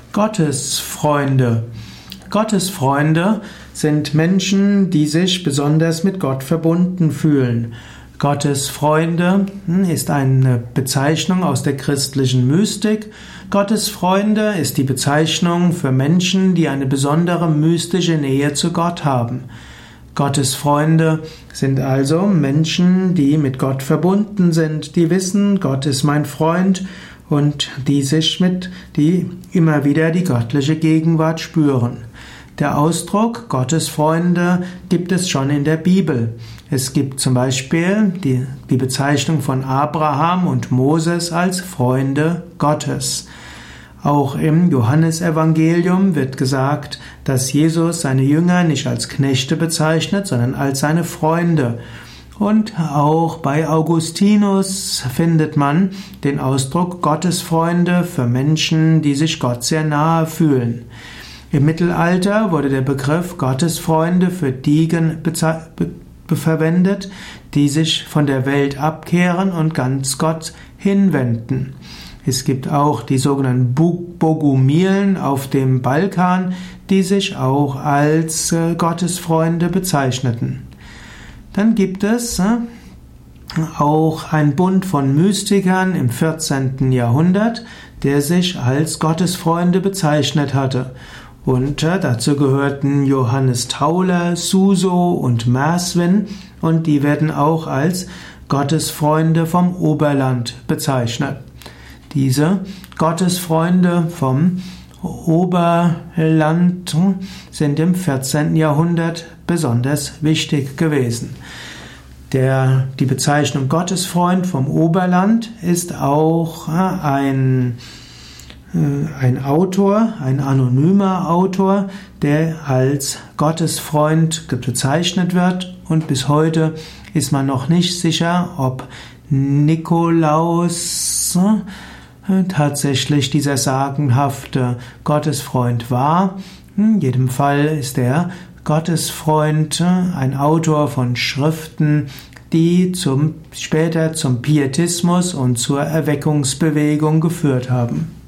Gottesfreunde. Gottesfreunde sind Menschen, die sich besonders mit Gott verbunden fühlen. Gottesfreunde ist eine Bezeichnung aus der christlichen Mystik. Gottesfreunde ist die Bezeichnung für Menschen, die eine besondere mystische Nähe zu Gott haben. Gottesfreunde sind also Menschen, die mit Gott verbunden sind, die wissen, Gott ist mein Freund und die immer wieder die göttliche Gegenwart spüren. Der Ausdruck Gottesfreunde gibt es schon in der Bibel. Es gibt zum Beispiel die Bezeichnung von Abraham und Moses als Freunde Gottes. Auch im Johannesevangelium wird gesagt, dass Jesus seine Jünger nicht als Knechte bezeichnet, sondern als seine Freunde. Und auch bei Augustinus findet man den Ausdruck Gottesfreunde für Menschen, die sich Gott sehr nahe fühlen. Im Mittelalter wurde der Begriff Gottesfreunde für diejenigen verwendet, die sich von der Welt abkehren und ganz Gott hinwenden. Es gibt auch die sogenannten Bogumilen auf dem Balkan, die sich auch als Gottesfreunde bezeichneten. Dann gibt es auch einen Bund von Mystikern im 14. Jahrhundert, der sich als Gottesfreunde bezeichnet hatte. Und dazu gehörten Johannes Tauler, Suso und Merswin, und die werden auch als Gottesfreunde vom Oberland bezeichnet. Diese Gottesfreunde vom Oberland sind im 14. Jahrhundert besonders wichtig gewesen. Die Bezeichnung Gottesfreund vom Oberland ist auch ein Autor, ein anonymer Autor, der als Gottesfreund bezeichnet wird, und bis heute ist man noch nicht sicher, ob Nikolaus tatsächlich dieser sagenhafte Gottesfreund war. In jedem Fall ist der Gottesfreund ein Autor von Schriften, die später zum Pietismus und zur Erweckungsbewegung geführt haben.